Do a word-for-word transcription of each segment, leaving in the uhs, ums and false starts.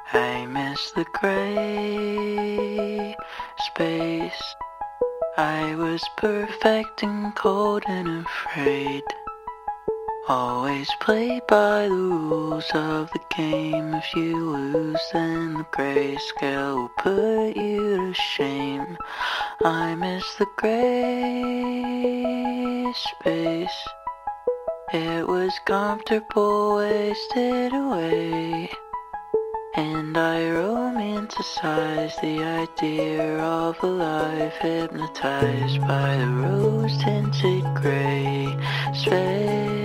I miss the gray space. I was perfect and cold and afraid. Always play by the rules of the game. If you lose, then the grayscale will put you to shame. I miss the gray space. It was comfortable, wasted away. And I romanticized the idea of a life hypnotized by the rose-tinted gray space.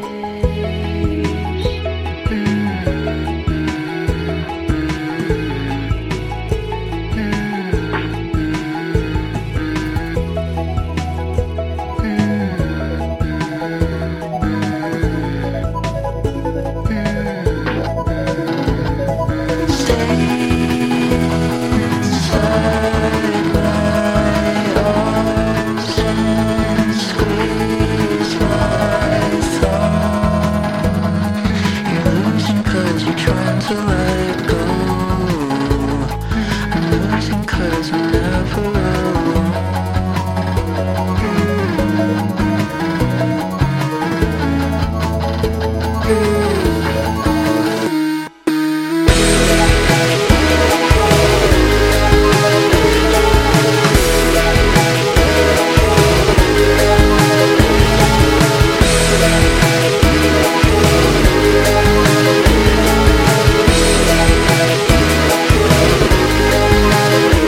To let go, I'm losing 'cause I'm never alone.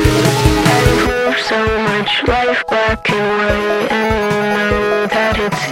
Life black and white, and you know that it's